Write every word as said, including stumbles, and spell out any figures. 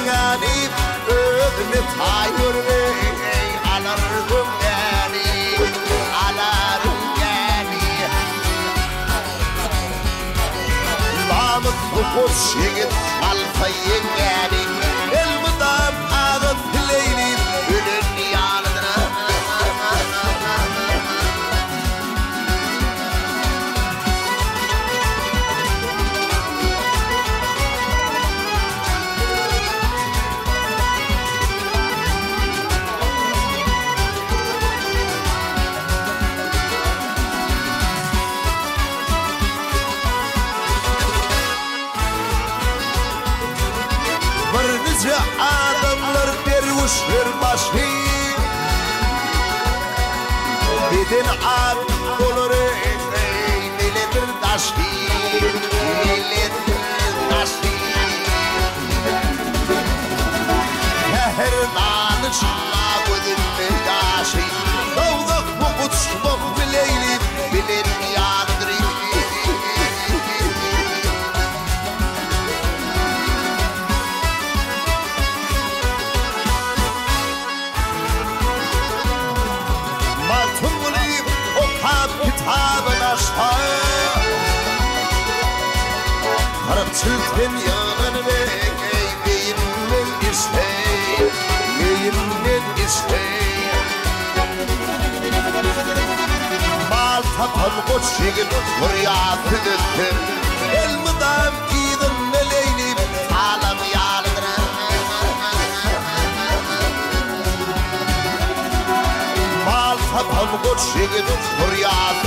yani ödünü tayır ey alarım yani alarım yani Lamık bu koç yigit alfayı yani elmidam ağıp leylim ülün yanıdına Nice adamlar dervişler başı Beden ad olur ey milletin taşı Milletin taşı Hermanı çıkma gözünün taşı Dağdak bu kutçuluk bileyli bilir yandır kitabın aşağı Harap çılgın yanın ve beyimden istey Beyimden istey Mal tapan koç yigit buraya tüdüttüm Elmidam gidin neleylim alam yalıdır Mal tapan koç yigit buraya